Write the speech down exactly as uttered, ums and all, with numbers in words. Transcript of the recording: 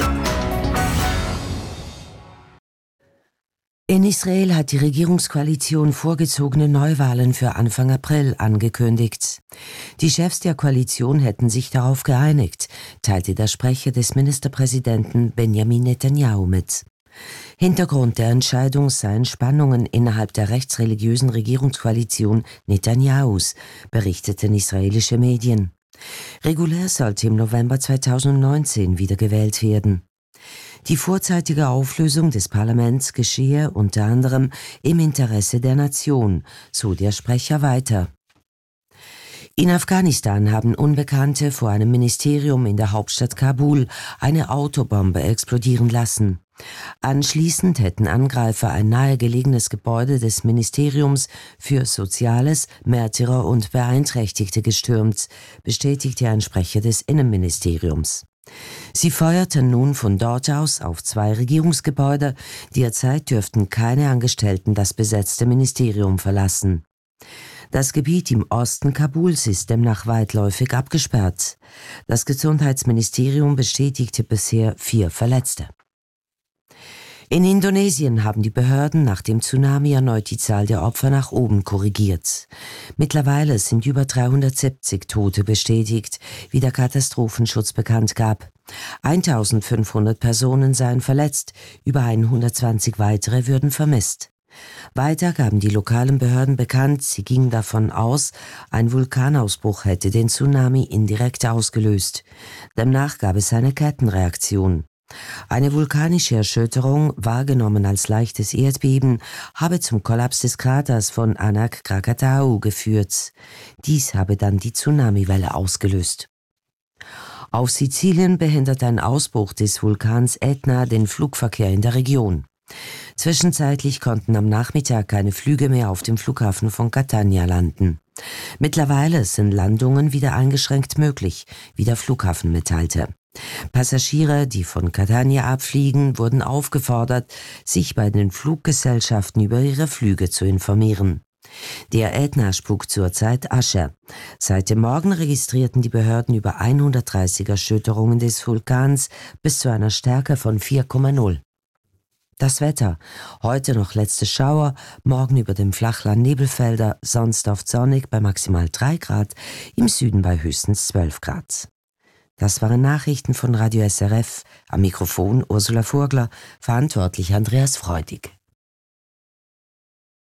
In Israel hat die Regierungskoalition vorgezogene Neuwahlen für Anfang April angekündigt. Die Chefs der Koalition hätten sich darauf geeinigt, teilte der Sprecher des Ministerpräsidenten Benjamin Netanyahu mit. Hintergrund der Entscheidung seien Spannungen innerhalb der rechtsreligiösen Regierungskoalition Netanyahus, berichteten israelische Medien. Regulär sollte im November zweitausendneunzehn wiedergewählt werden. Die vorzeitige Auflösung des Parlaments geschehe unter anderem im Interesse der Nation, so der Sprecher weiter. In Afghanistan haben Unbekannte vor einem Ministerium in der Hauptstadt Kabul eine Autobombe explodieren lassen. Anschließend hätten Angreifer ein nahegelegenes Gebäude des Ministeriums für Soziales, Märtyrer und Beeinträchtigte gestürmt, bestätigte ein Sprecher des Innenministeriums. Sie feuerten nun von dort aus auf zwei Regierungsgebäude. Derzeit dürften keine Angestellten das besetzte Ministerium verlassen. Das Gebiet im Osten Kabuls ist demnach weitläufig abgesperrt. Das Gesundheitsministerium bestätigte bisher vier Verletzte. In Indonesien haben die Behörden nach dem Tsunami erneut die Zahl der Opfer nach oben korrigiert. Mittlerweile sind über dreihundertsiebzig Tote bestätigt, wie der Katastrophenschutz bekannt gab. eintausendfünfhundert Personen seien verletzt, über hundertzwanzig weitere würden vermisst. Weiter gaben die lokalen Behörden bekannt, sie gingen davon aus, ein Vulkanausbruch hätte den Tsunami indirekt ausgelöst. Demnach gab es eine Kettenreaktion. Eine vulkanische Erschütterung, wahrgenommen als leichtes Erdbeben, habe zum Kollaps des Kraters von Anak Krakatau geführt. Dies habe dann die Tsunamiwelle ausgelöst. Auf Sizilien behindert ein Ausbruch des Vulkans Etna den Flugverkehr in der Region. Zwischenzeitlich konnten am Nachmittag keine Flüge mehr auf dem Flughafen von Catania landen. Mittlerweile sind Landungen wieder eingeschränkt möglich, wie der Flughafen mitteilte. Passagiere, die von Catania abfliegen, wurden aufgefordert, sich bei den Fluggesellschaften über ihre Flüge zu informieren. Der Ätna spuckt zurzeit Asche. Seit dem Morgen registrierten die Behörden über hundertdreißig Erschütterungen des Vulkans bis zu einer Stärke von vier Komma null. Das Wetter: heute noch letzte Schauer, morgen über dem Flachland Nebelfelder, sonst oft sonnig bei maximal drei Grad, im Süden bei höchstens zwölf Grad. Das waren Nachrichten von Radio S R F. Am Mikrofon Ursula Vogler, verantwortlich Andreas Freudig.